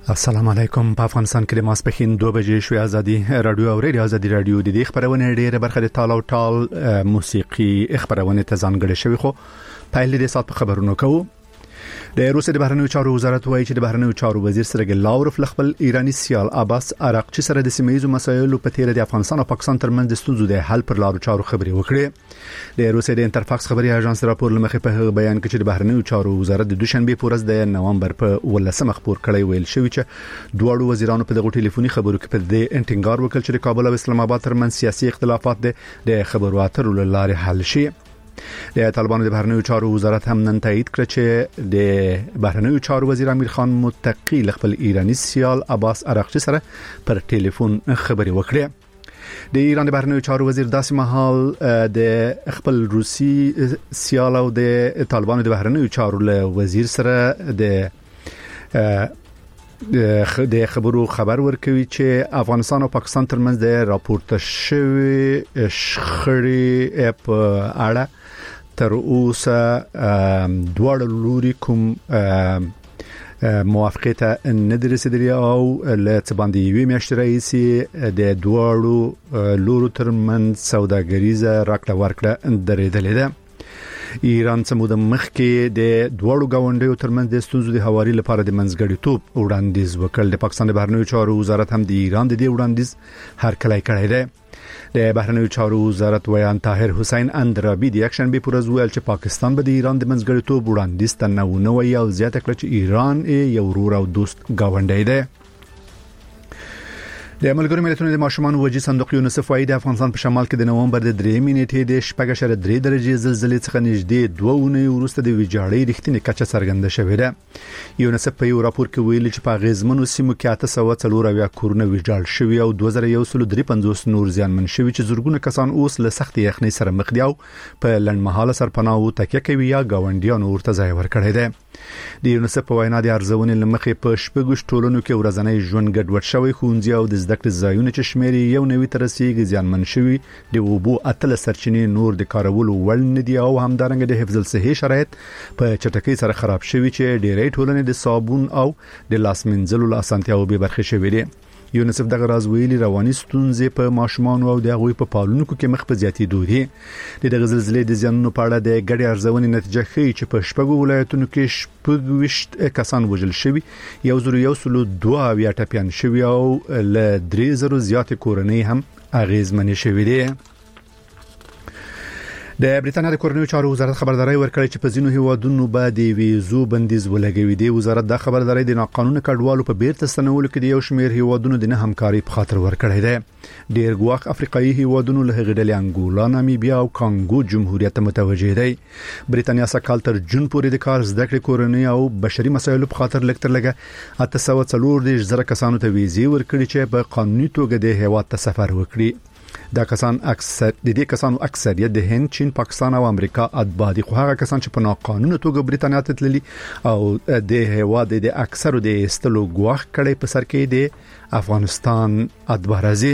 السلام علیکم. په افغانستان کې د ماسپښین 2 بجې شوې. ازادي رادیو او ریډیو ازادي رادیو د دې خبرونه ډېره برخه د تال او ټال موسیقي خبرونه ته ځانګړې شوی. خو په لید سات په خبرونو کوو. د روسیې د بهرنیو چارو وزارت وایي چې د بهرنیو چارو وزیر سرګی لاوروف خپل ایرانی سیال عباس عراقچی سره د سیمه‌یزو مسایلو په تیر د افغانستان او پاکستان ترمنځ د ستونزو د حل پر لارو چارو خبري وکړي. د روسیې د انټرفاکس خبري اژانس راپور لمخې په بیان کې چې د بهرنیو چارو وزارت د دوشنبه په ورځ د نوامبر په 18 خبر کړی ویل شوی چې دوه وزیرانو په دغه ټلیفوني خبرو کې په دې انټینګار وکړ چې د کابل او اسلام آباد ترمنځ سیاسي اختلافات د خبرو اترو لارې حل شي. د طالبانو د بهرنیو چارو وزارت هم نن تایید کړ چې د بهرنیو چارو وزیر امیر خان متقی خپل ایرانی سیال عباس عراقچی سره پر ټلیفون خبري وکړه. د ایران د بهرنیو چارو وزیر داسې مهال د خپل روسي سیال او د طالبانو د بهرنیو چارو له وزیر سره د خبرو خبر ورکوي چې افغانستان او پاکستان ترمنځ د راپورته شوی شخړې په اړه تر اوسه دوه لوري کوم موافقه نه درسیدلی او له باندې یوې میاشتې راځي د دوه لورو ترمنځ سوداګریزه راکړه ورکړه درېدلې ده. ایران سمود مخکې د دوړو گاونډیو ترمنځ د ستونزو د حواري لپاره د منځګړیتوب وړاندیز وکړ. د پاکستان د بهرنیو چارو وزارت هم د ایران د دې وړاندیز هرکلی کړی دی. د بهرنیو چارو وزارت ویان طاهر حسین اندرابی د اکشن به پرز ویل چې پاکستان به د ایران د منځګړیتوب وړاندیز ته نه وي او زیاته کړ چې ایران یو ورور او دوست گاونډی دی. د ملګرو ملتونو د ماشومان وجې صندوق یونیسف وايي د افغانستان په شمال کې د نوامبر د 3 نیټې د 4.3 درجه زلزلې څخه نږدې 2 اونۍ وروسته د ویجاړۍ رښتینی کچه څرګنده شوې ده. یونیسف په یو راپور کې ویلي چې په غزمنو سیمو کې 840 کورونه ویجاړ شوي او 2153 نور زیانمن شوي چې زورګونه کسان اوس له سخت یخنۍ سره مخ دي او په لنډمهاله سرپناه او تکیه کوي یا گاونډیانو ورته ځای ورکړی دی. د یونیسف په وینا د ارزونې لمخې په شپږ ټولنو کې ورځنی ژوند ګډوډ شوی، ښوونځي او د زده کړې ځایونه چې شمیر یو نوي ترسيږي زیانمن شوی، د اوبو اتل سرچینې نور د کارولو وړ نه دي او همدارنګه د حفظ الصحي شرایط په چټکۍ سره خراب شوی چې ډېرې ټولنې د صابون او د لاس منځلو لاسانتیاو به برخه شوی دي. یونیسف دغه راز ویلي رواني ستونزې په ماشومان او د هغوی په پالونکو کې مخ په زیاتېدو دي. د زلزلې د زیانونو په اړه د ګډې ارزونې نتیجه ښیي چې په شپږو ولایتونو کې 26 کسان وژل شوي، 102 ټپيان شوي او له 3000 زیات کورنۍ هم اغیزمنې شوي دي. د بریټانیا د کورنیو چارو وزارت خبرداري ورکړې چې په ځینو هیوادونو باندې ویزو بندیز ولګوي. دی وزارت د خبرداري د ناقانونه کډوالو په بیرته ستنولو کې د یو شمېر هیوادونو د نه همکاري په خاطر ورکړې ده. ډېر ګواښ افریقایي هیوادونو له غډلې انګولا، نامیبیا او کانګو جمهوریت متوجه دي. بریټانیا سکهال تر جون پورې د کار زده کړې کورنۍ او بشري مسایلو په خاطر لکتر لګه 840 کسانو ته ویزې ورکړي چې په قانوني توګه د هیواد ته سفر وکړي. د دې کسانو اکثریت د هند، چین، پاکستان او امریکا اتباع دي. خو هغه کسان چې په ناقانونه توګه بریټانیا ته تللي او د هیواد د اکثرو د استلو ګواښ کړي په سر کې د افغانستان اتباع راځي.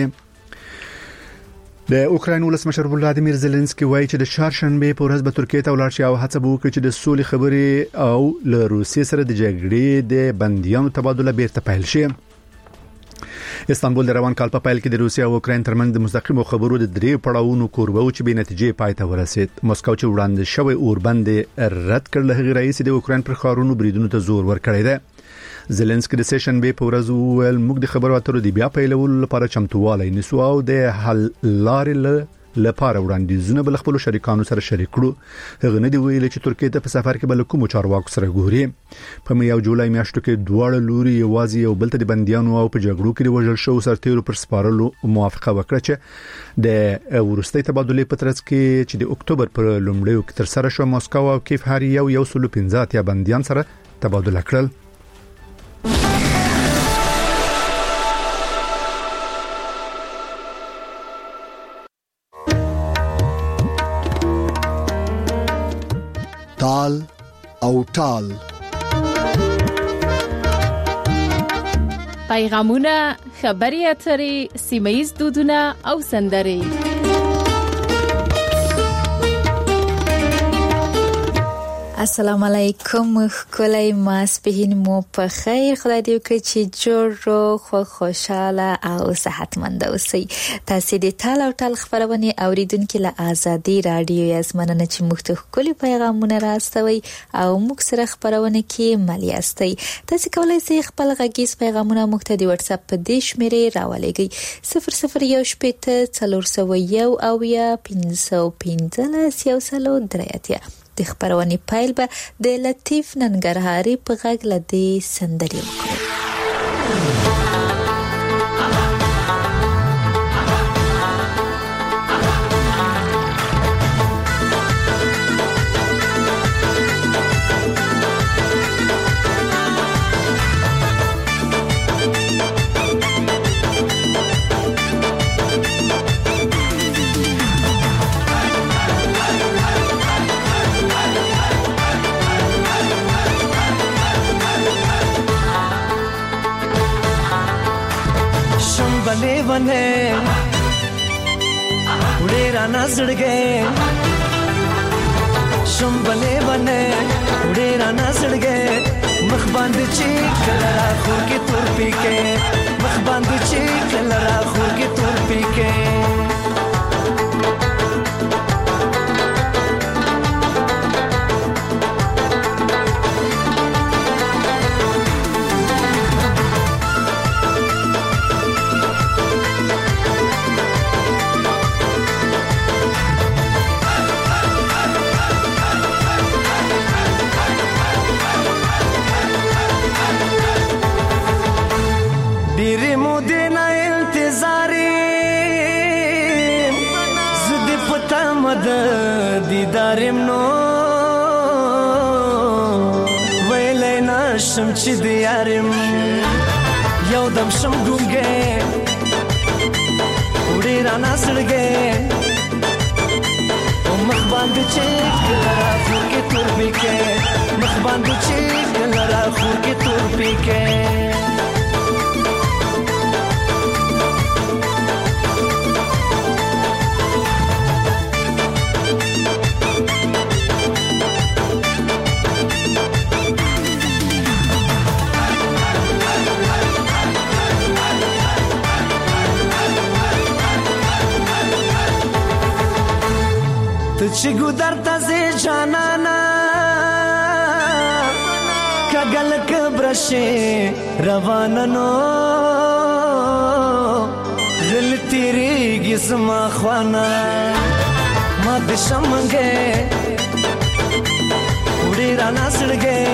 د اوکراین ولسمشر ولادیمیر زيلنسکي وایي چې د چهارشنبه په ورځ به ترکیه ته ولاړ شي او هڅه وکړي چې د سولې خبرې او له روسیې سره د جګړې د بنديانو تبادله بیرته پیل شي. استانبول د روان کال په پیل کې د روسیې او اوکراین ترمنځ د مستقیمو خبرو د 3 پړاوونو کوربه او چې به نتیجې پای ته ورسید. مسکو چې وړاندې شوی اوربند رد کړل، هغه رئیس د اوکراین پر خارونو بریدونو ته زور ورکړی دی. زيلنسکي د سیشن به په ورځ ویل موږ د خبرو اترو د بیا پیلولو لپاره چمتووالی نیسو او د حل لارې لپاره وړاندیزونه بل خپل شریکانو سره شریک کړو. هغه نه دی ویل چې ترکیه ته په سفر کې بل کوم چارواکو سره ګوري. په مې یو جولای میاشتو کې دوه لوري یوازې یو بل ته د بنديانو او په جګړو کې وژل شو سرتیرو پر سپارلو موافقه وکړه چې د ورستۍ تبادلې په ترڅ کې چې د اکتوبر پر لومړیو کې تر سره شو مسکو او کیف هر یو 115 بنديان سره تبادله کړل. تال او ټال پیغامونه، خبري اترې، سیمه‌یز دودونه او سندرې. السلام علیکم کولای ماسپهین مو په خیر خدای دې وکړي چې جوړ خو خوشاله او صحتمند اوسئ تاسو دې ټال او ټال خبرونه اوریدونکو له ازادي رادیو یاسمنه چې مختلف کلی پیغامونه راستوي او موږ سره خبرونه کې ملياستئ تاسو کولای شئ خپل غږیز پیغامونه موږ ته د واتس اپ په دې شمیرې راولېږئ 001 401 او یا 515 د خبرونې پایل به د لطیف ننګرهاري په غږ لدی سندري وکړو बने उड़े राना सड़ गए शुम बने उड़े राना सड़ गए मखबांद चीक लरा खूर की तुर पी के मखबांद चीक लरा खूर की तुर पी के دارم نو ویلای نشم چې دیارم یو دم شم ګونګې وړي رانا سړګې او مخ باندې چې لرا خور کې تور پکې مخ باندې چې لرا خور کې تور پکې چې ګودر تازه جانانا کګل کبرشه روانانو دل تیریږي سما خوانا ما د شمنګې وړي رانا سړګې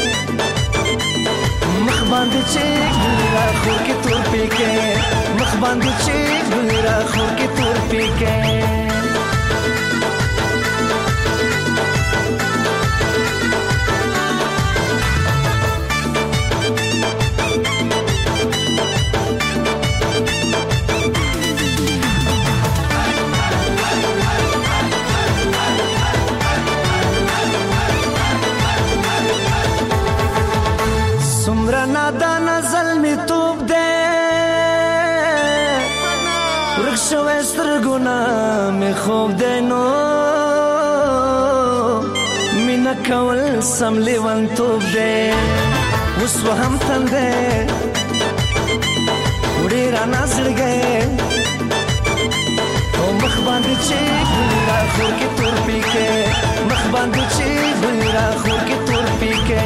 مخ باندې چې ګلرا خور کې تور پکې مخ باندې چې ګلرا خور کې تور پکې نادان ظلمی توب دے رخشو استرگونا می خوب دے نو مینا کول سم لیوان توب دے وسو هم تن دے وڑی رانا سڑ گئے او مخ باندې چې ګلرا خور کې تور پی کے مخ باندې چې ګلرا خور کې تور پی کے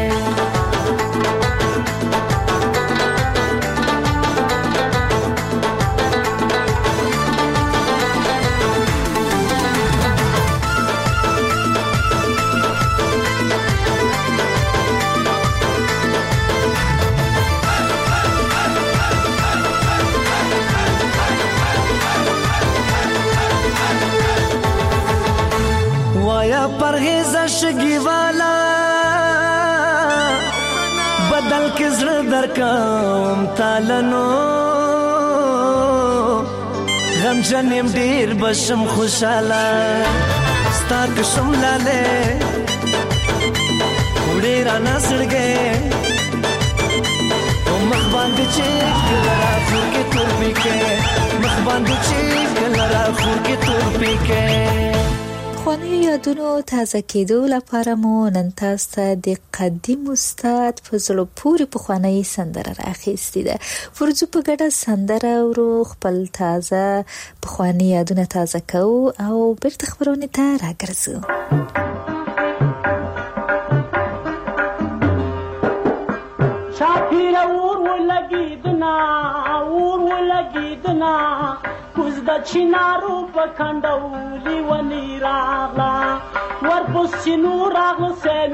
پرهیز شگی والا بدل کزر در کام تالنو غم جنیم دیر بشم خوشالا ستا کشم لاله وڑی رانا سڑگے او مخ باندې چې لرا خور کې تور پکې مخ باندې چې لرا خور کې تور پکې پخوانیو یادونو تازه کېدو لپاره مو نن تاسو ته د قدیم استاد په زړه پورې پخوانۍ سندره راخیستې ده. ورځو په ګډه سندره ورو خپل تازه پخواني یادونه تازه کوو او بیرته خبرونه ته راګرځو. شاپیر اور ولګیدنا کوز د چینارو په کندولي ونی راغلا ورپسې نور راغله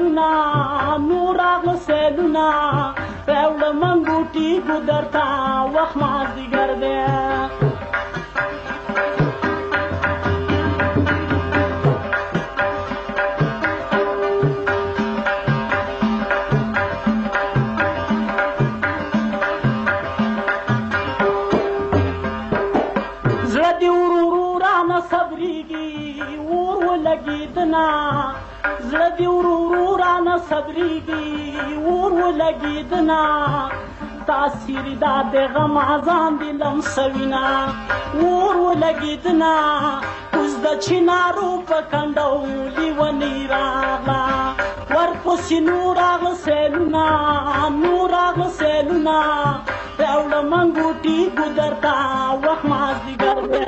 سیلونه راوړه منګوټي ګودرتا وخت مازدیګر دی زړه دی ورو رانه صبرېږي اور ولګېدنا تاثیر دا د غم ځان دې لمسوینا اور ولګېدنا اوس د چینارو په کنډولي ونې راغله ورپسې نور راغله سیلونه راوړه منګوټي ګودرتا وخت مازدیګر دی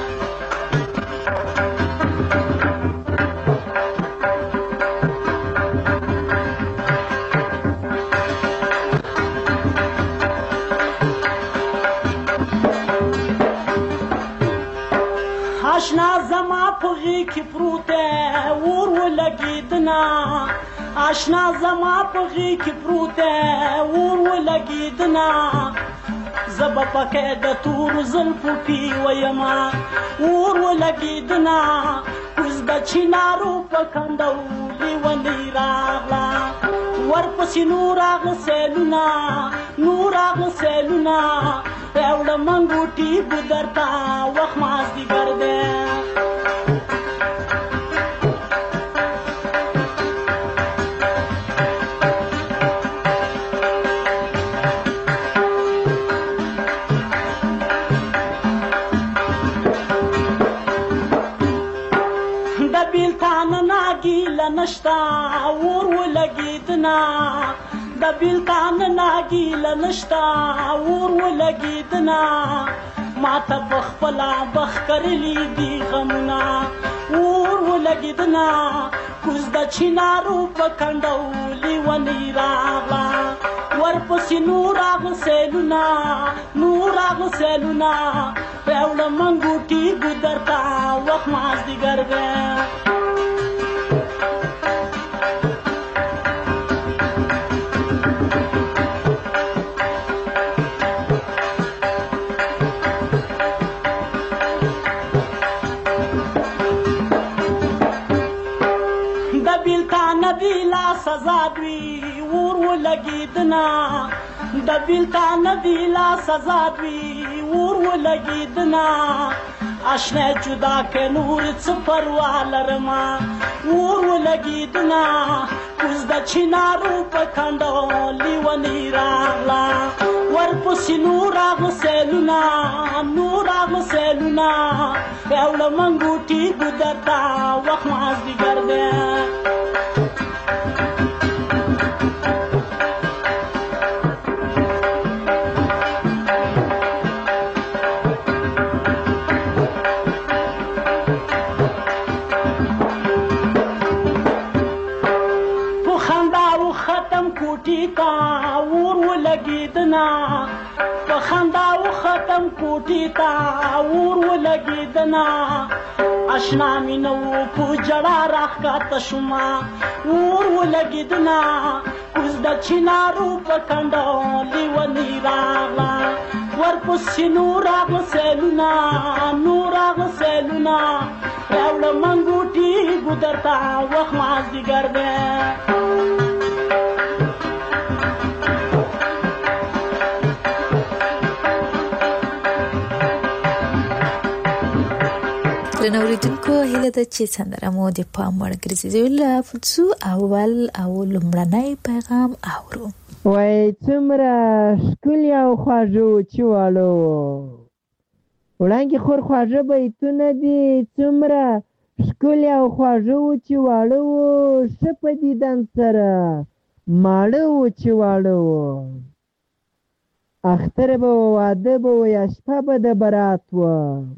آشنا زما په غېږ پروته اور ولګېدنا آشنا زما په غېږ پروته اور ولګېدنا زه به پکې د تورو زلفو پیویمه اور ولګېدنا اوس د چینارو په کنډولي ونې راغله ورپسې نور راغله سیلونه راوړه منګوټي ګودرتا وخت مازدیګر دی د بیلتان ناګیله نشته اور ولګېدنا د بیلتان ناګیله نشته اور ولګېدنا ماته په خپله بخ کرلي دي غمونه اور ولګېدنا کوز د چینارو په کنډولي ونې راغله ورپسې نور راغله سیلونه راوړه منګوټي ګودرتا وخت مازدیګر دی سزا دوی اور ولګېدنا د بیلتان دی لا سزا دوی اور ولګېدنا آشنا جدا که نور څه پروا لرمه اور ولګېدنا اوس د چینارو په کنډولي ونې راغله ورپسې نور راغله سیلونه راوړه منګوټي ګودرتا وخت مازدیګر دی په خندا و ختم کوټې ته اور ولګېدنا اشنا مې نه و په جړا راښکته شومه اور ولګېدنا اوس د چینارو په کنډولي ونې راغله ورپسې نور راغله سیلونه راوړه منګوټي ګودرتا وخت مازدیګر دی درنوریدونکو هیله ده چې سندره مو د پام وړ ګرځېدلې لافڅو اول لومړنی پیغام اورو. وای څومره ښکلي او خواږه چوالو وړانګې خور خواږه بیتونه دي څومره ښکلي او خواږه وو چې واړه وو، ښه په دیدن سره ماړه وو چې واړه وو. اختر به و، واده به و، یا شپه به د برات وه.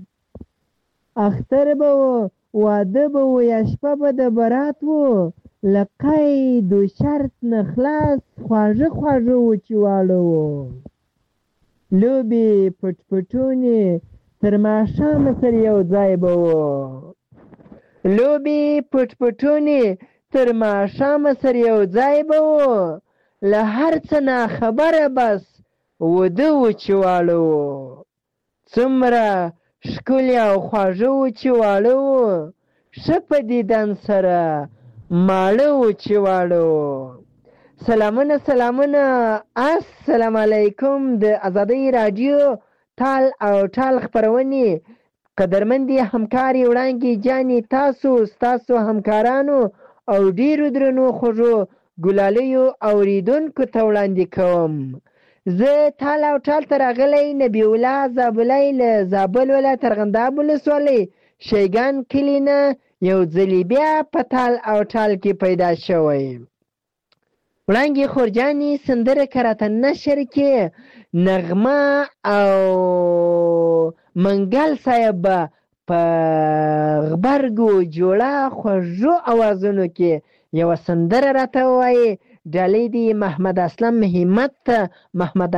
اختر به و، واده به و، یا شپه به د برات وو. له قید و شرط نه خلاص خواږه خواږه وو چې واړه وو. لوبې پټ پټونې تر ماښامه سره یو ځای به وو. لوبې پټ پټونې تر ماښامه سره یو ځای به وو. له هر څه ناخبره بس وده وو چې واړه وو. څومره ښکلي او خواږه وو چې واړه وو، ښه په دیدن سره ماړه وو چې واړه وو. سلامونه سلامونه، السلام علیکم. د ازادۍ راډیو تال او ټال خپرونې قدرمندې همکارې وړانګې جانې، ستاسو همکارانو او ډیرو درنو خوږو ګلالیو اوریدونکو ته وړاندې کوم. زه تال او ټال ته راغلی نبی الله زابلی له زابل ولایت ارغنداب ولسوالۍ شیګان کلي نه یو ځلې بیا په تال او ټال کې پیدا شوی. وړانګې خورجانې سندره کراته نشر کې نغمه او منګل صاحب په غبرګو جوړه خوږو اوازونو کې یوه سندره راته ووایي. ډالۍ دی محمد اسلم همت، محمد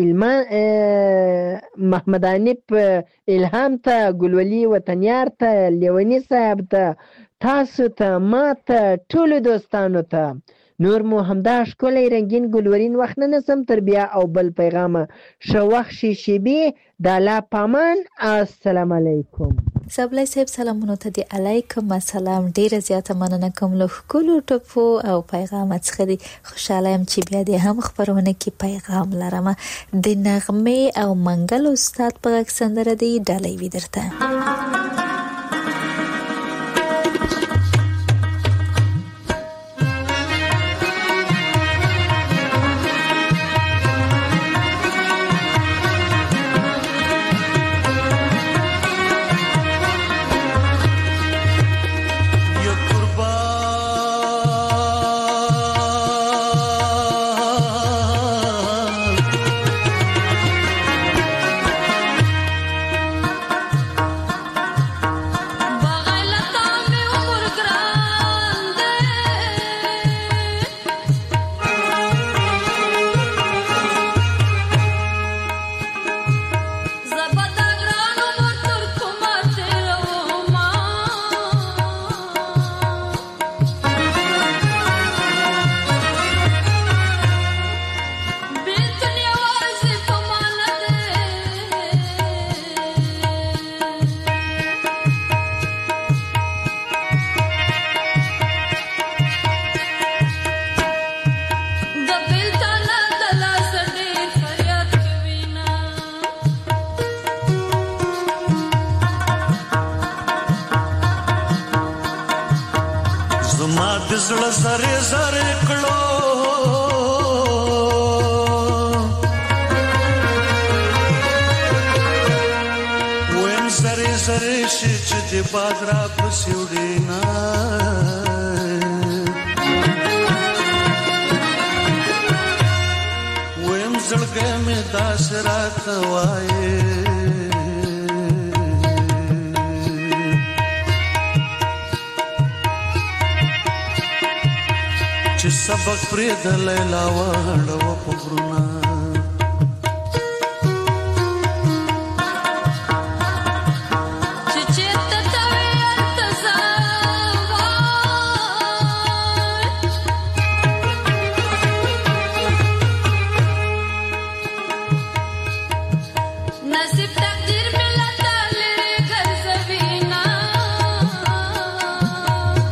انیپ الهام ته، ګلولي وطنیار ته، لیونی صاحب ته، تاسو ته، ما ته، ټولو دوستانو ته. نور مو همدا ښکلی رنګین ګلورین وخت نه نسم تر بیا او بل پیغامه. ښه وخت ښې شېبې د الله پامان. السلام علیکم. سبلی صاحب سلامونو ته دی علیکم السلام. ډیره زیاته مننه کوم له ښکلو ټپو او پیغام څخه دی. خوشاله یم چې بیا دې هم خپرونه کې پیغام لرم. د نغمې او منګل استاد په غږ سندره دی ډالۍ وي درته. زړه زره زره کړو ویم زره زره شي چې د باد را پسې وډینا ویم زړګې مې داس رات وایي چې سبق پرې د لیلا وړو په غرونه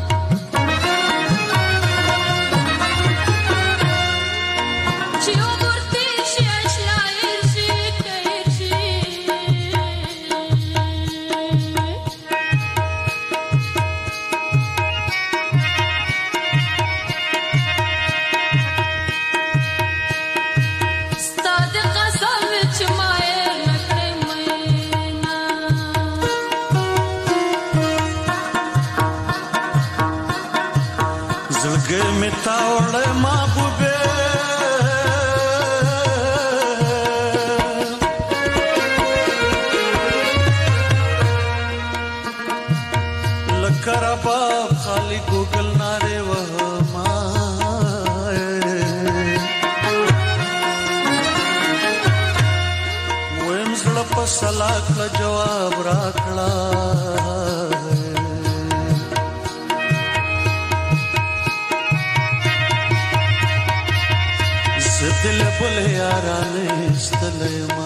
Yo زړګي مې تاوړې محبوبې لکه رباب خالی ګوګل نارې وهما ویم زړه په سلاک جواب راکړه دل بل یارانه استلما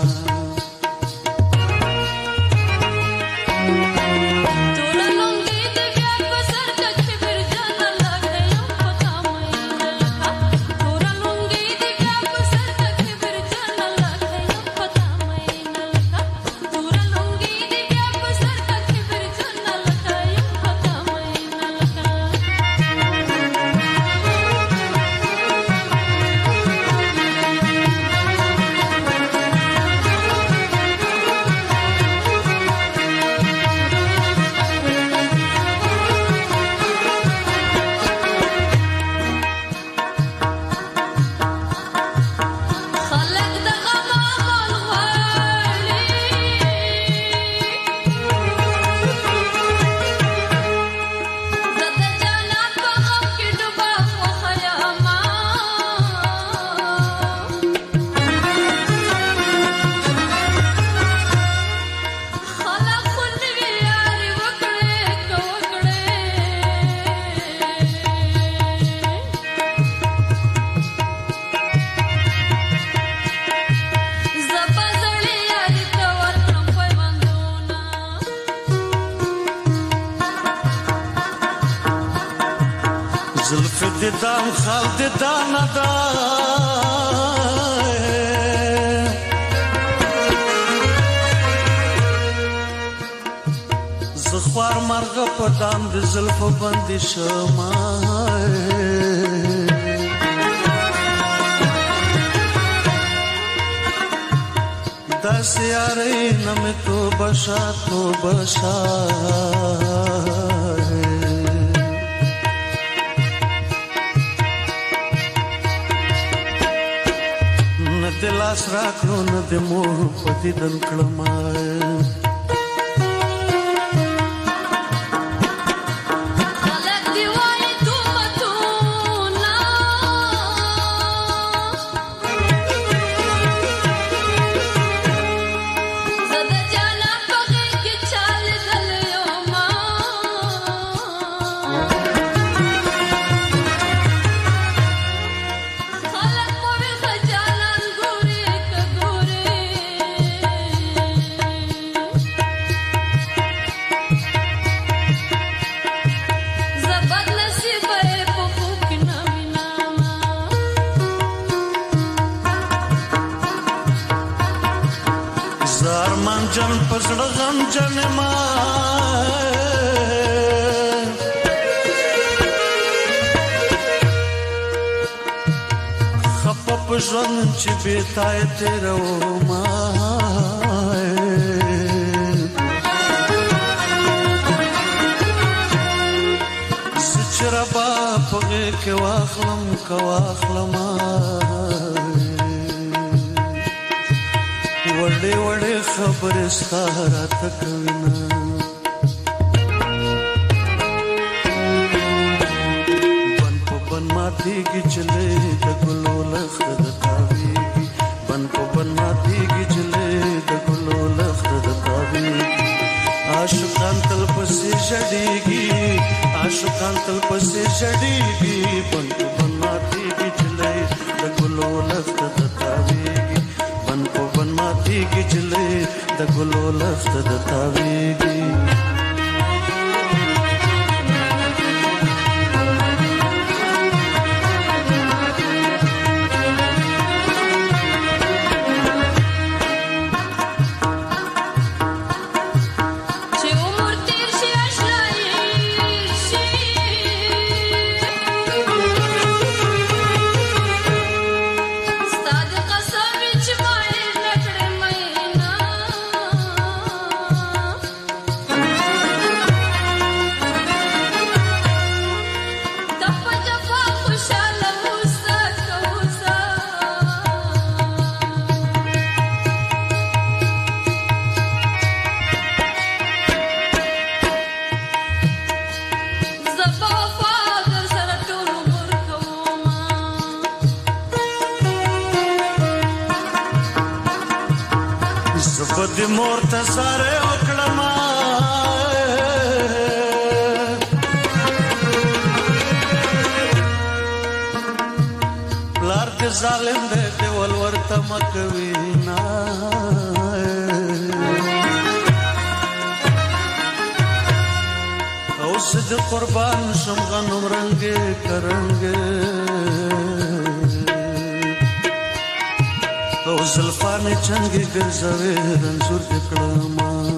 دام خال د دانا دا زخوار مرغ په دام د زلفو باندې شمه دا سیارې نمه تو بشا دلاس راکړو نه د مور په دې دن کړم جن پسړه غم جن ما خپ په ژوند چې بیتای تیرو ما سچربا پغه کې واخلم وړې وړې خبرې ستاره تکوینا بن په بن ماتېږي چلې د ګلو لخت د تاویږي بن په بن ماتېږي چلې د ګلو لخت د تاویږي عاشقان تل پسې ژړېږي بن په بن ماتېږي چلې د ګلو لخت د تاویږي بن په بن ماتېږي چلې د ګلو لخت د تاویږي دې مور ته ساره وکړم پلار دې ظالم دې ولورته مکوي نا اوس دې قربان شم غنم رنگه کرنګه او زلفانې چنګې ګرځوي رنځور دې کړم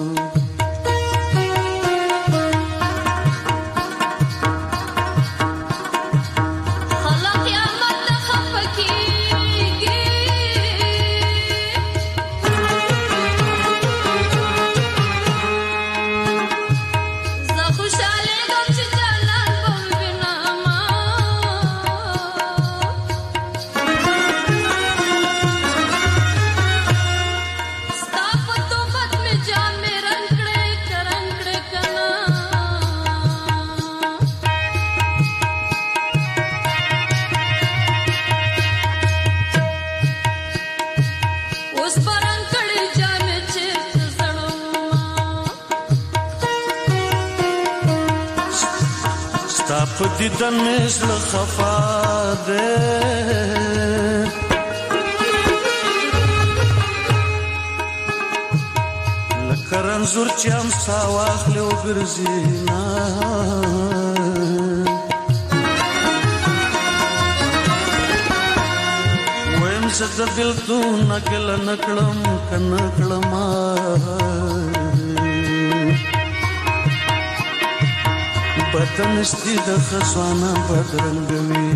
دیدن مثل خفا ده لکه رنځور چې هم سا واخلې وګرځي نه ویم زه د بېلتون ګیله نه کړم که نه کړمه بدنستی د خزانه بدرنګوي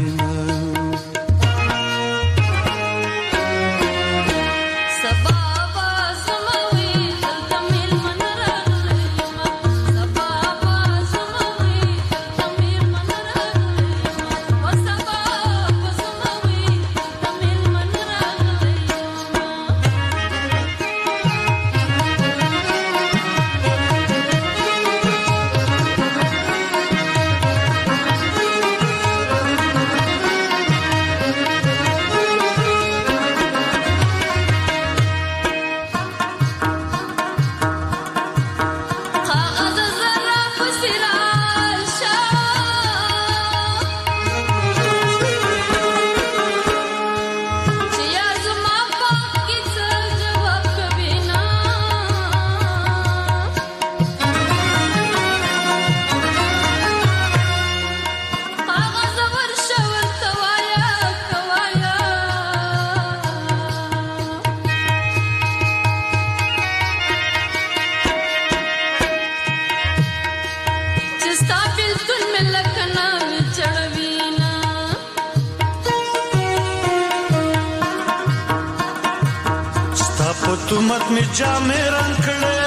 تمت می جامې رنګ کړې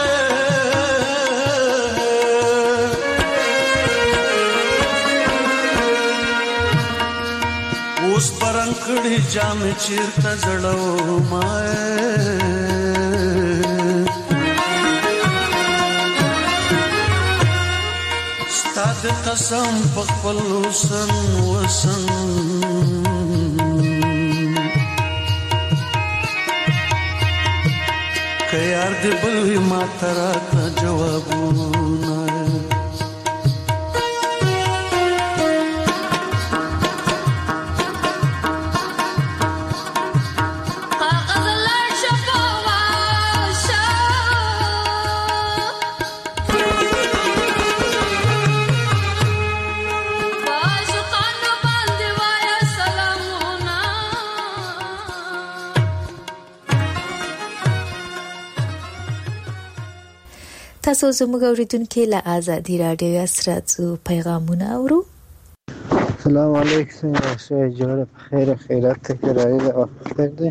اوس پرنګ کړې جامې چیرته زړو مای ستاد قسم په خپل وسن وسن که یار دې بل وي ما ته راکړه جوابونه تاسو زموږ اوریدونکو له آزادي رادیو سره پیغامونه اورو. السلام علیکم شه جوړه په خیر خیرات کې راځي او خیر دی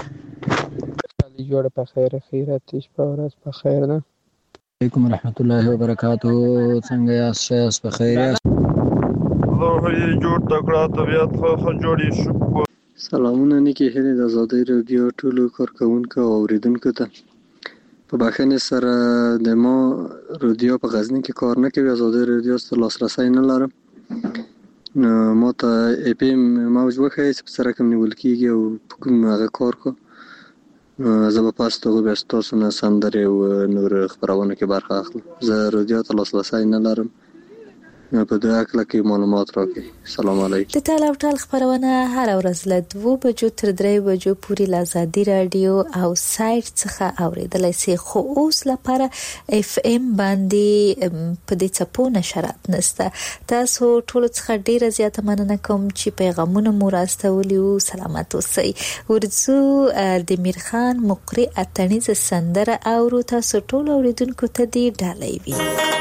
جوړه په خیر خیرات شپه ورځ په خیر ده. علیکم ورحمت الله وبرکاتہ. څنګه یاست؟ شه په خیر یاست؟ الله یې جوړ تکړه طبيعت خو جوړی شو. سلامونه نیکی هلي د آزادي رادیو ټولو کارکونکو او اوریدونکو ته. په بخښنې سره د ما رادیو په غزني کې کار نه کوي، آزادي رادیو ته لاسرسی نه لرم، نو ما ته اپیم موج وښایي چې په سره کوم نیول کېږي او په کوم هغه کار کو. زه به پاس ته بیا ستاسو نه سندرې او نور خپرونه کې برخه اخلم. زه رادیو ته لاسرسی نه لرم، په دې اړه کې معلومات راکړئ. سلام علیکم. د ټال او ټال خبرونه هر ورځ له 2 بجو تر 3 بجو پورې له آزادي رادیو او سایت څخه اوریدلای شئ، خو اوس لپاره اف ام باندې په دې څپو نشرات نشته. تاسو ټول څخه ډیره زیاته مننه کوم چې پیغامونه مو راستولیو. سلامات اوسئ. ورځو د میرخان مقری اتنیز سندره اورو. تاسو ټول اوریدونکو ته دی ډالۍ وي.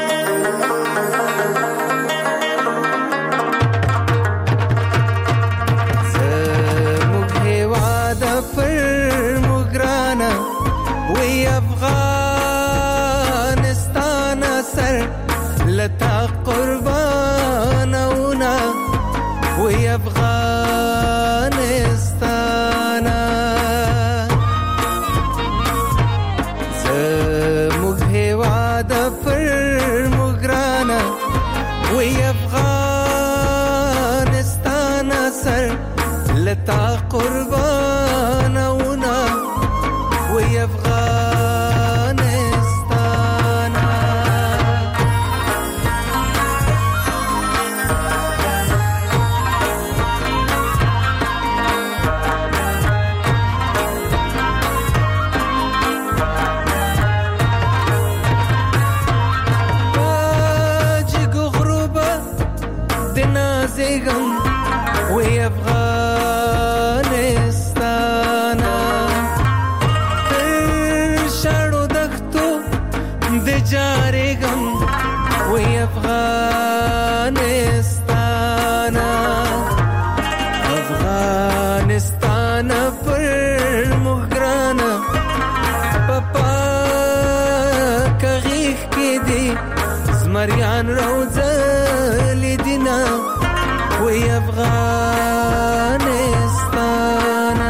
افغانستان سر لتا قربانونا وی افغانستان زموږ هیواد پر مګرانا وی افغانستان سر لتا قربانونا وی مریان روزل دینا وی افغانستان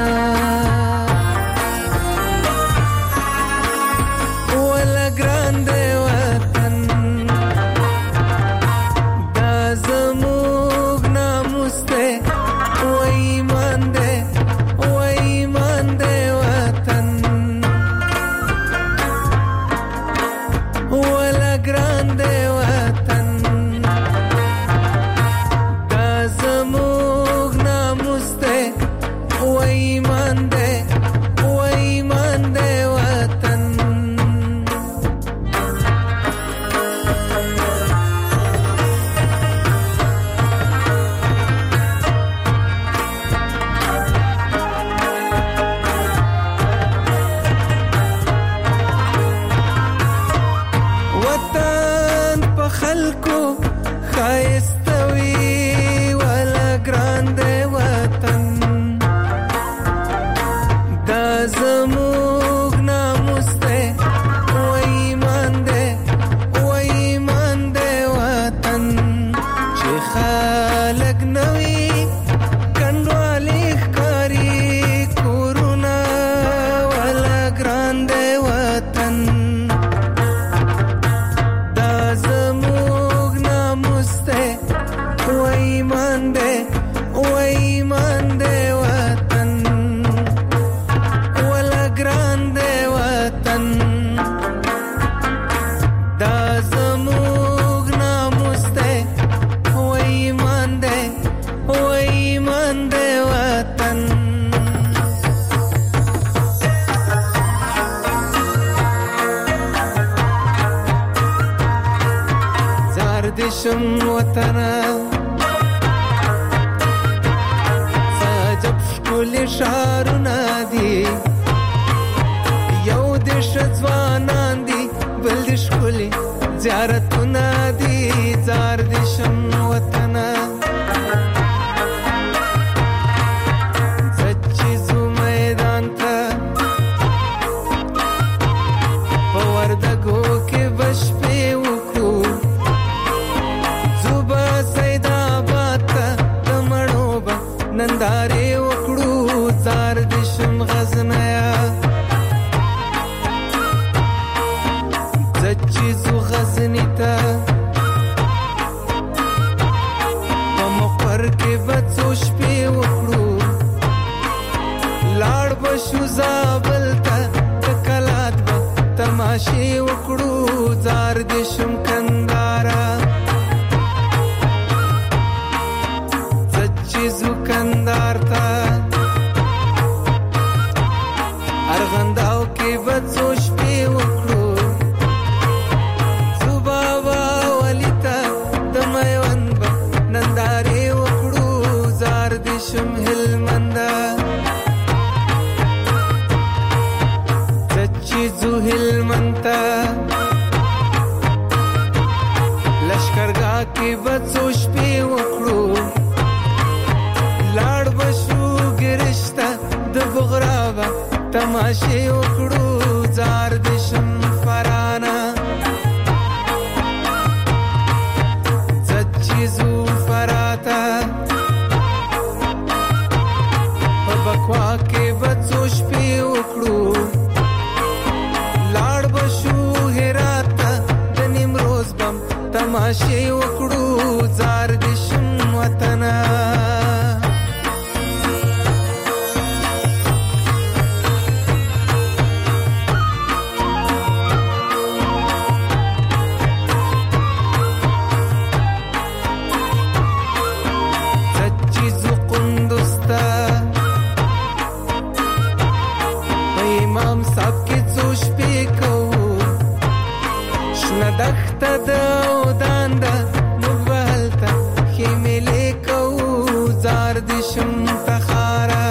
ولا ګران دی وطن دا زموږ ناموس دی و ایمان دی وطن ولا ګران دی شم وطنا ساجب شکل شارنا دی یو دش ځوانان دی بل د شکل زیارتنا دی زار د شم وطنا سچي زو میدان ته پوردګو کې بش په وکړو ننداره وکړو زار د شم غزنیا زچې زو غزنی ته هلمنتا لشکرګه کې بڅو شپې وکړو لاړ بشو ګرشته د بغراوه تماشې وکړو زار دشم فرانا زچیزو فراتا په بکوا کې بڅو شپې وکړو لاړ بشو هراتا د نیمروز بم تماشې وکړو زار دشم وطنا دخته دا ودانده مبالته خیملی کو زار دشم تخارا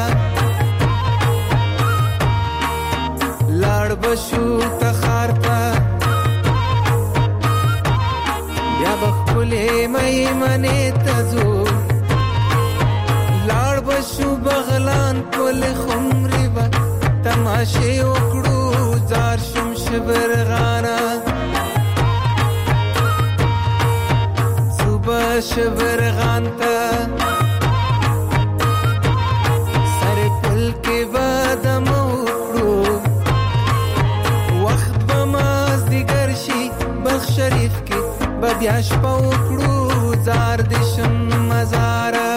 لار بشو تخارتا بیا بخپلی میمنی تزو لار بشو بغلان کل خمری با تماشی وکڑو زار شم شبرغانا شبرغانتا سر پل کے بادم اکڑو وقت بماز دیگر شی بخ شریف کی ببیاش پا اکڑو زار دشم مزارا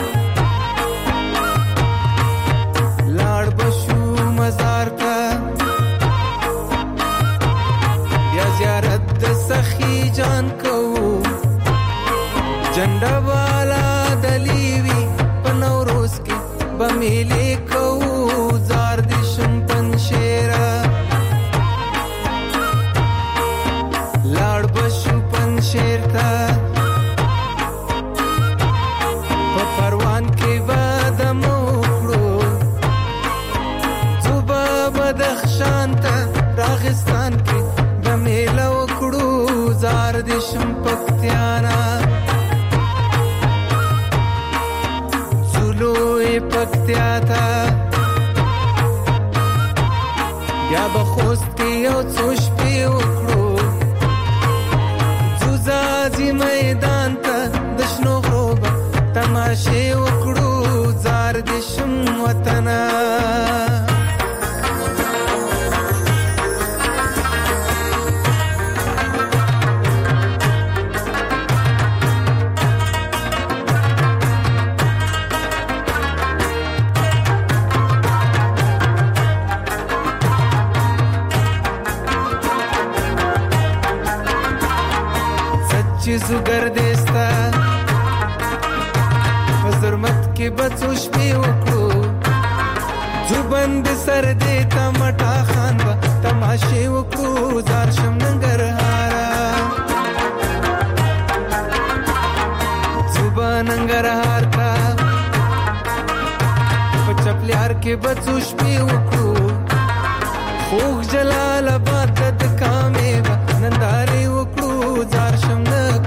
لاڑ بشو مزارتا بیا زیارت د سخی جان کو جنڈا والا دلیوی پنوروز کی بمیلی کو زار دشم پنشیرا لاڑ بشو پنشیرتا پروان کی بادم اکڑو زوبا بدخشانتا راغستان کی بمیلا اکڑو زار دشم پکتیانا پکتیا تا یا بخوست کی یو څوش پی وکړو زوزازی میدان تا دشنو غروبا تماشې وکړو زار دشم وطنا زوگر دیستا فزرمت کی بچو شپی وکړو زوبند سر دیتا مٹا خان با تماشې وکړو زار شم ننګرهارا زوبا ننګرهار تا پچپلیار کی بچو شپی وکړو خوږ جلال آباد د کامې با نندارې وکړو زار شم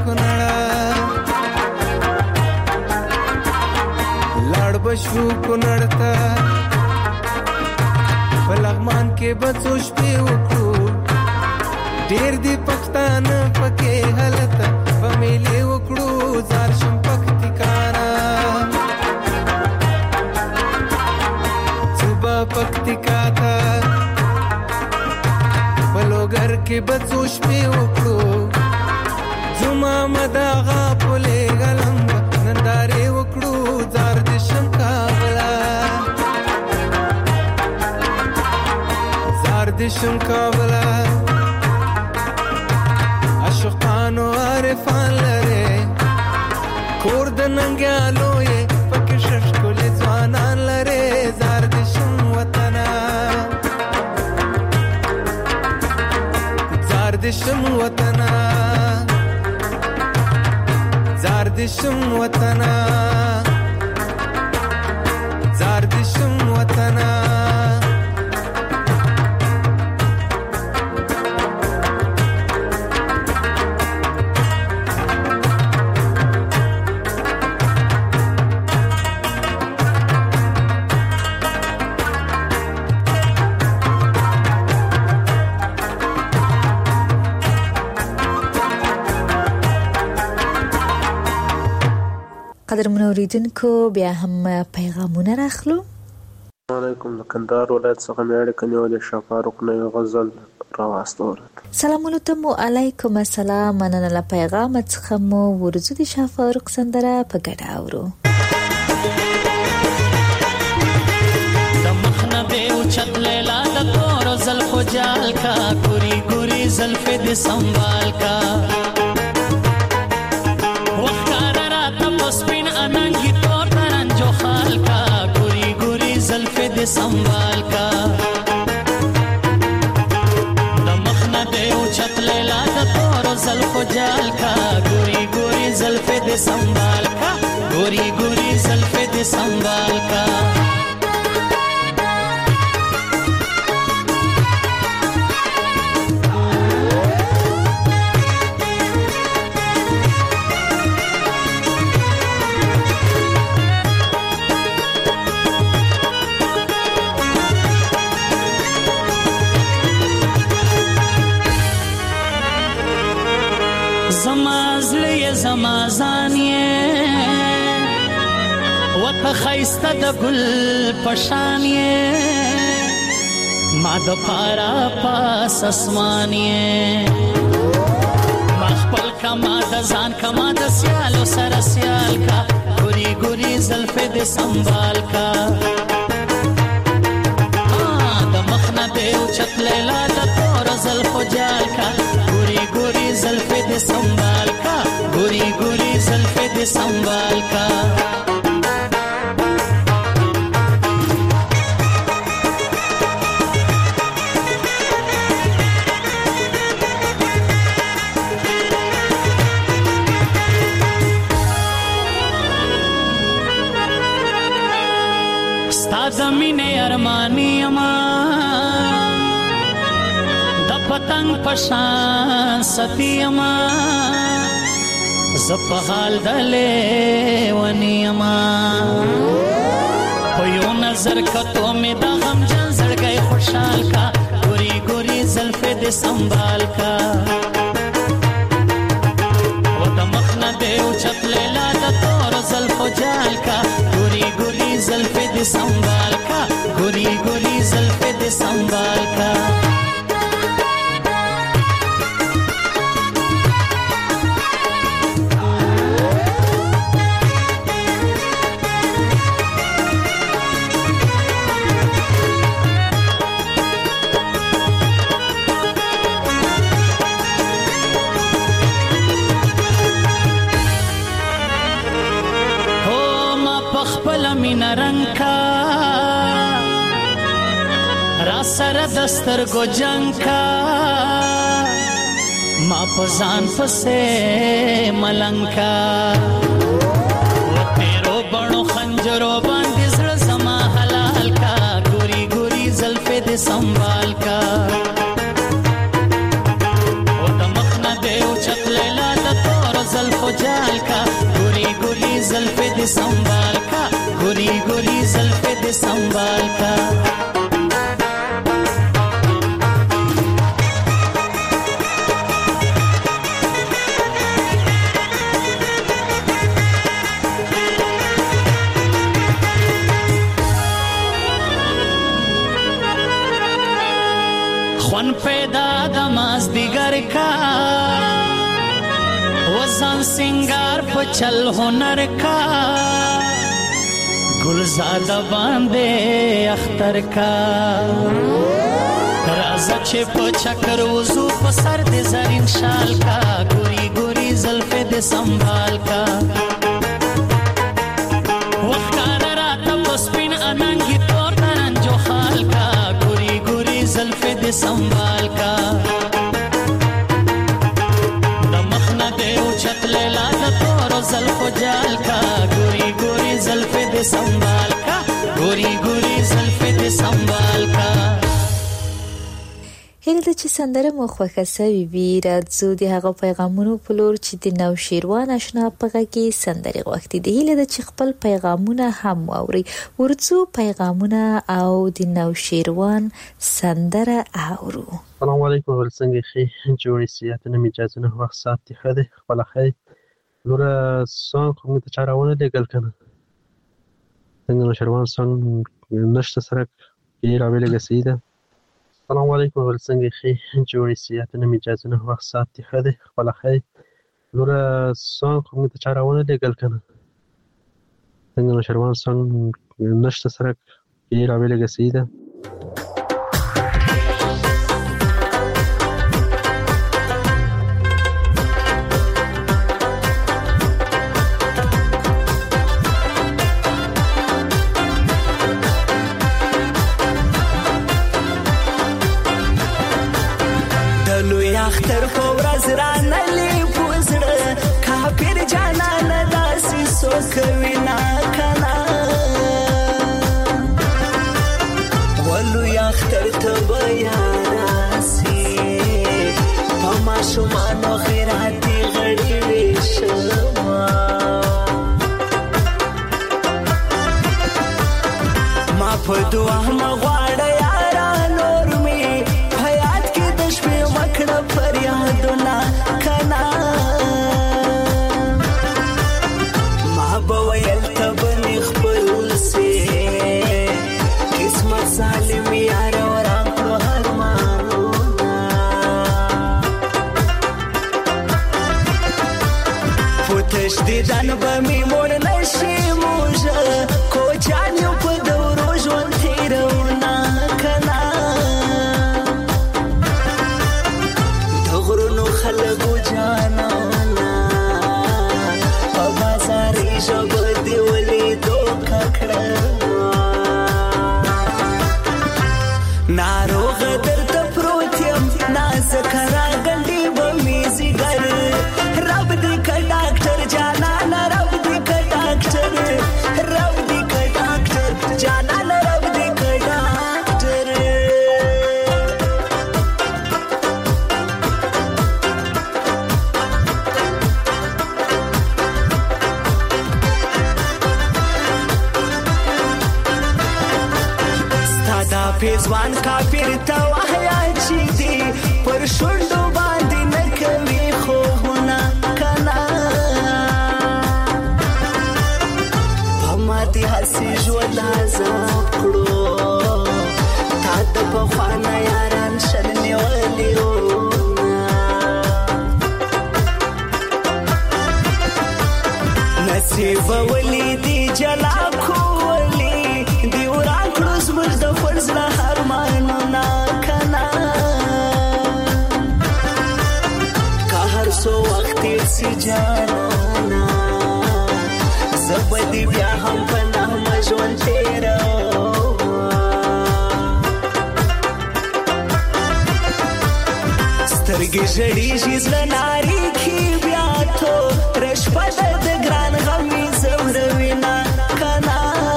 بشو کنړتا بلغمان کې بڅو شپې وکړو ډېر دی پښتان پکې حالت بمیلې وکړو زار شم پکتیکانا صبح پکتیکا تا بلوګر کې بڅو شپې وکړو زما مداغه پولې غلم نندارې وکړو زار دشم کابلا زار دشم کابلا عاشقانو عارفان لره کور د ننګیالو یې پکې ششکول ځوانان لره زار دشم وطنا زار دشم وطنا زار دشم وطنا زار دشم وطنا قدرمن اوریدونکو بیا هم پیغامونه راخلو. علیکم، د کندهار ولایت څخه مې اړیکه نیولې شاه فاروق نه یو غزل راواستوله. سلامونه مو علیکم السلام. مننه له پیغام څخه مو ورزو د شاه فاروق سندره په ګډه اورو. د مخنه به اوچت لیلا د تور زلفو جال کا ګوري ګوري زلفې د سنبال کا وخت را تپسپین اننګي تور ترنجو خال کا ګوري ګوري زلفې د سنبال کا زلفو جال کا ګوري ګوري زلفې د سنبال کا ګوري ګوري زلفې د سنبال کا زمازان یې وته خیسته د ګل پشان یې ما د پارا پاس اسمان یې ما خپل کما د ځان کما د سیالو سره سیال کا ګوري ګوري زلفې د سنبال کا د مخنه د اوچت لیلا د تور زلفو جال کا ګوري ګوري زلفې د سنبال کا ګوري ګوري زلفې د سنبال کا ستا د مینې ارمانی اما د پتنګ پشان ستی اما زپ حال دلې ونی اما په یو نظر کتو مې د غم جن زړګي خوشحال کا ګوري ګوري زلفې د سنبال کا و د مخنه د اوچت لیلا د تور زلفو جال کا ګوري ګوري زلفې د سنبال کا ګوري ګوري زلفې د سنبال کا سره دستر گو جنگ کا ما پزان پسے ملنگ کا و تیرو بڑو خنجرو باندې زړه زما حلال کا ګوري ګوري زلفې د سنبال کا و د مخنه د اوچت لیلا د تور زلفو جال کا ګوري ګوري زلفې د سنبال کا ګوري ګوري زلفې د سنبال کا پیدا دماز دیگر کا وزن سنگار پچل ہنر کا گلزاد باندے اختر کا رازا چه پچکر وزو پسر دے زرین شال کا گوری گوری زلفے دے سنبال کا وقتان راتا پسپین اننگی تور ترنجو خال کا گوری گوری زلفے دے سنبال کا د مخنه د اوچت لیلا د تور زلفو جال کا ګوري ګوري زلفې د سنبال کا ګوري ګوري زلفې د سنبال کا هیله ده چې سندره مو خوښه سوي وي. راځو د هغه پیغامونو په لور چې د نوشیروان آشنا په غږ کې سندرې غوښتي دي. هیله ده چې خپل پیغامونه هم واوري. ورځو پیغامونه او د نوشیروان سندره اورو. السلام علیکم ولڅنګه خې جوړې سیاته نه اجازه نه وخت سات ته خده خپل خې لوره سانګ خو مې ته چا راونه لېږل که نه څنګه نوشروان سانګ نشته سره یې راولېږه صحیح ده. السلام علیکم ول څنګه ښې جوړې سیاتونه مې اجازه نه وخت ساعت دې ښه دی خپله ښه دی. لوره سانګ خو مې ته چا راونه لېږل که نه څنګه نوشروان سانګ نشته سره یې راولېږه صحیح ده. اختر په ورځ رانلې پوزړه کافر جانان داسې سوکوي نا کنه ولو اختر ته بیا راسي په ماشومانو خیراتي غړي ویشما ما په دعا مغواړه یارا نور می حیات کې د شپې مکړه فریادونه کنا ما به ویل ته بنې خپل سي قسمت سالم یار وران کړو ارمانونه پوتش دې ځان به مې مور نشي موږه کوچان یو په دورو ژوند تیرونه کنا خلقو جانانا په بازاري ژبه دې ولیدو ککړه ناروغه درته پروت یم نازکه راګنډې به مې ځیګر رب دې که ډاکټر جانانه رب دې که ډاکټر رب دې که ډاکټر جانانه رب دې که ډاکټر پیزوان کافر ته وحیا چې دی پر شونډو باندې نه کوي خوبونه کنا په ماتې هسې ژوند عذاب کړو تا د پخوانه یاران شل نیولي نصیب ولیدي جلا کولی دی وران کړو زموږ د فرض له ارمانونه کنا که هر څو وخت تېر سي جانانا زه به دې بیا هم په نغمه ژوند تېروم سترګې ژړېږي زړه نارېږي بیا توره شپه ده د ګران غم مې ځوروینه کنا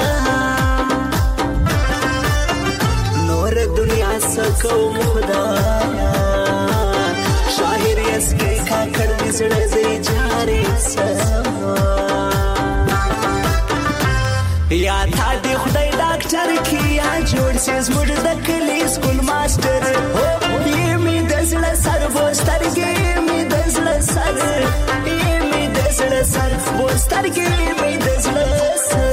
دنیا سکوم خدایا شاهر یسکی کاکړ دې زړه دې جاري سما یا تا دې خدای ډاکټر کی یا جوړ سي زموږ د کلی سکول ماستر یې می د زړه سر بوسترګې می د زړه سر یې می د زړه سر بوسترګې می د زړه سر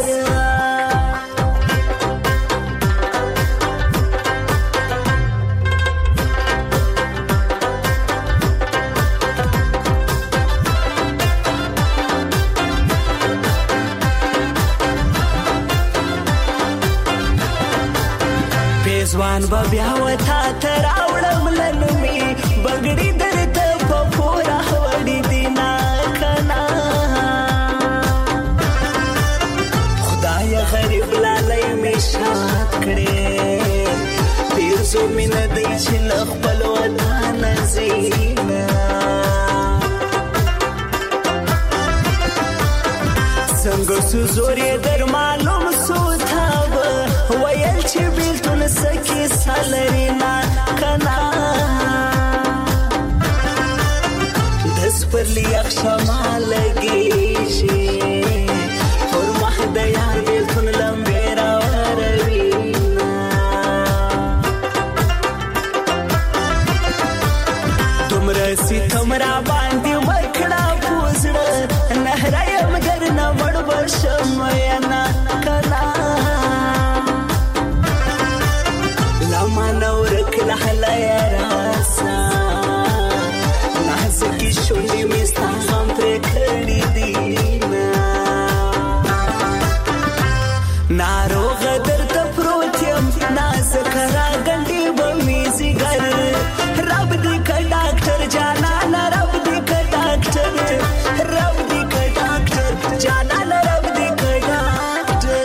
ځوان به بیا وتا ته راوړم لنمې بګړې درته په پوره وړې دي نه کنا خدایه غریب لالی مې شاد کړې پیرزو مینه دی چې له خپل وطنه ځي څنګه سو زور یې در معلوم سو تا به ویل چې بیلتون سکی سالري نه کنا دس پر لیاق شما لګیږي پر مخ د یار بیلتون لمبې راوروي دومره ستم را باندې وکړه پوزړه لاړ شم مینا کنا لما نورک لحلا یاراسا نازکی شونډې مې ستا غم پرې کړي دي ناروغه درته پروت یم نازکه راګنډې به مې ځیګر رب دې که ډاکټر جانانه رب دې که ډاکټر رب دې که ډاکټر جانانه رب دې که ډاکټر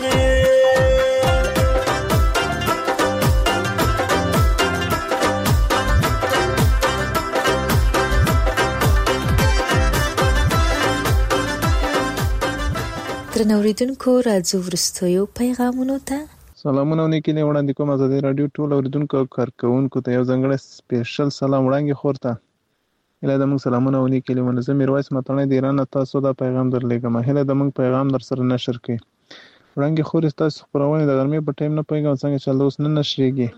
درنو اوریدونکو راځو وروستیو پیغامونو ته سلامونه نیکې وړاندې کوم ازادي رادیو ټول اوریدونکو او کارکونکو ته یو ځانګړی سپیشل سلام وړاندې خورته هله د موږ سلامونه نیکې منظم میرویس متنه د ایران تاسو دا پیغام درلېږم هله د موږ پیغام در سره نشر کړئ وړاندې خور تاسو خبرونه د ګرمۍ په ټیم نه پیغام څنګه چل اوس نه نشریږي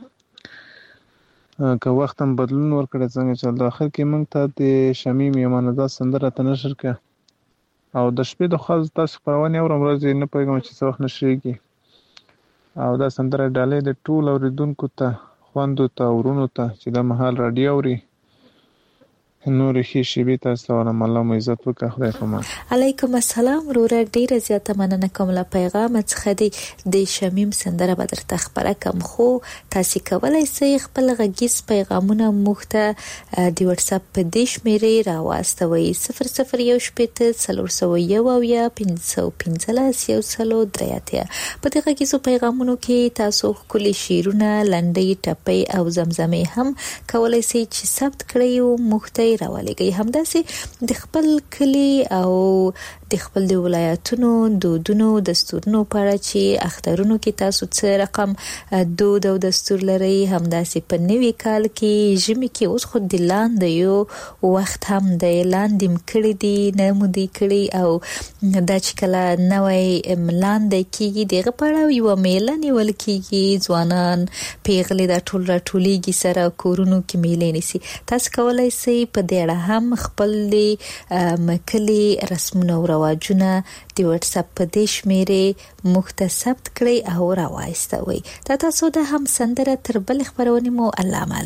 که وخت هم بدلون ورکړي څنګه چل د اخر کې موږ ته د شمیم یمانزه سندره ته نشر کړ او د شپې د خاص تاسو خبرونه اورم ورځې نه پیغام چې څه وخت نشریږي او دا سندره ډالې د ټول اوریدونکو ته خوندو ته ورونو ته چې د محل رادیو اوري نور خې شیبه تاسو ته الله مو عزت وکړه خدای پامان علیکم السلام وروره ډیره زیاته مننه کوم له پیغام څخه د شمیم سندره به درته خبره کوم خو تاسو کولای شئ خپل غږیز پیغامونه موږ ته د واتس اپ په دې شمیرې راواستوي 001731515 په دې غږیزو پیغامونو کې تاسو خپل شیرونه لنډي ټپي او زمزمه هم کولای شئ چې ثبت کړئ او موږ ته راولېږي همداسې د خپل کلی او د خپل د ولایتونو دودونو دستورونو په اړه چې اخترونو کې تاسو څه رقم دود او دستور لري همداسې په نوي کال کې ژمي کې اوس خو د لاندې یو وخت هم د لاندې مکړې دي نه مودي کړي او دا چې کله نوې لاندې کېږي دغه په اړه یو میله نیول کېږي ځوانان پیغلې د ټول راټولېږي سره کورونو کې میلې نسی تاسو کولای شئ په دې اړه هم خپل مکلي رسمونه او رواجونه د واتس اپ په دې شمیرې مختصب کړئ او راوایستوي تاسو د هم سندره تر بل خبرونه مو علامل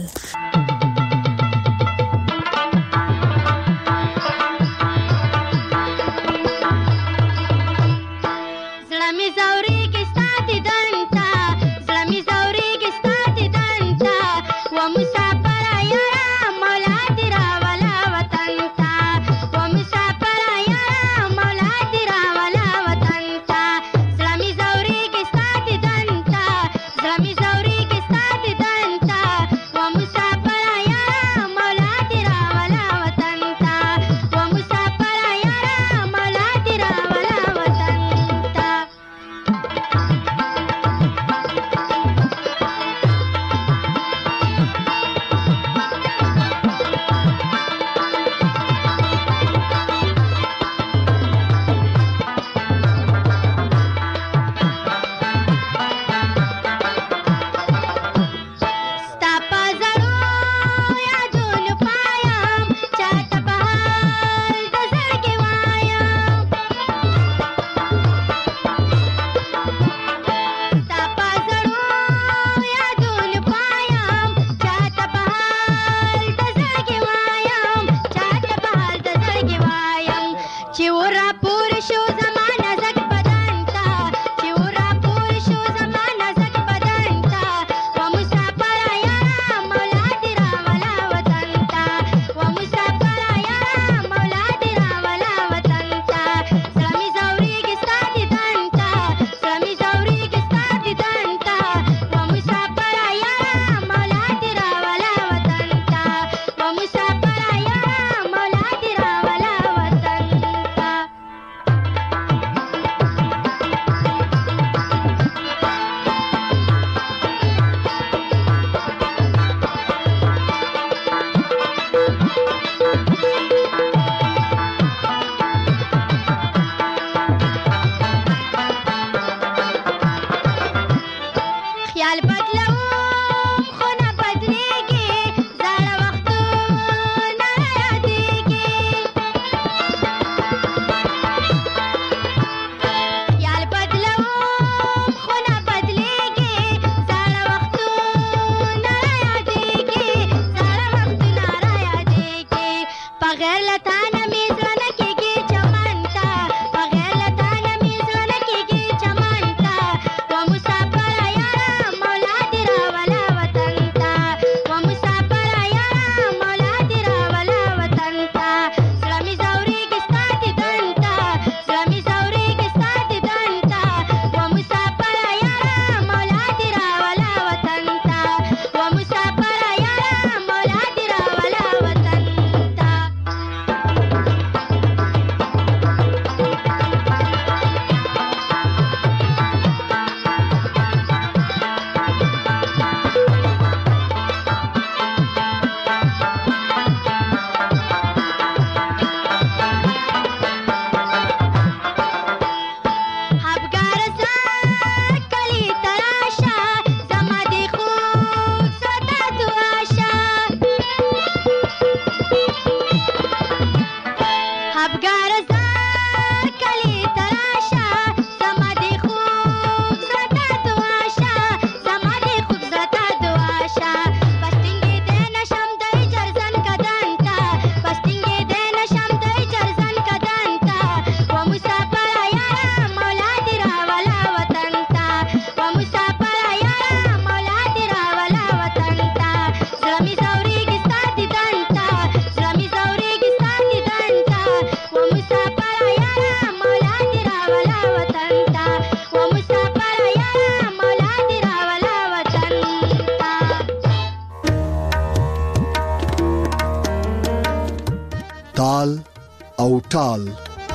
او تال.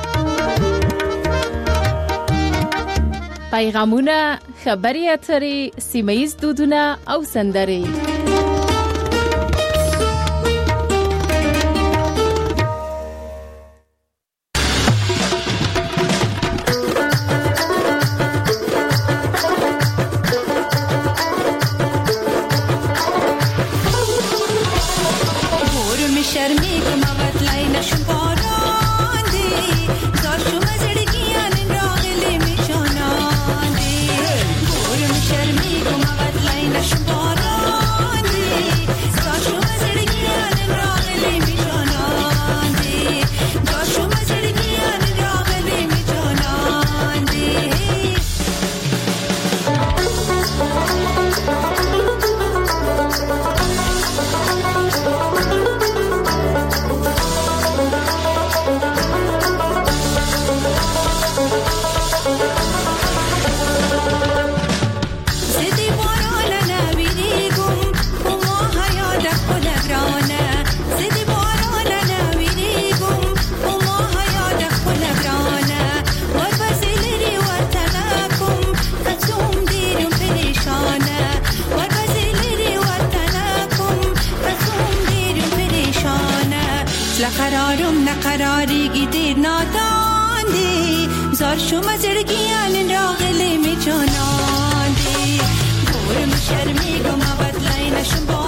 پیغامونه، خبري اترې، سیمه‌یز دودونه او سندرې. نقراریگی دیر ناداندی زار شما زرگیان راغلی می جاناندی گورم شرمی گم آباد لاینشم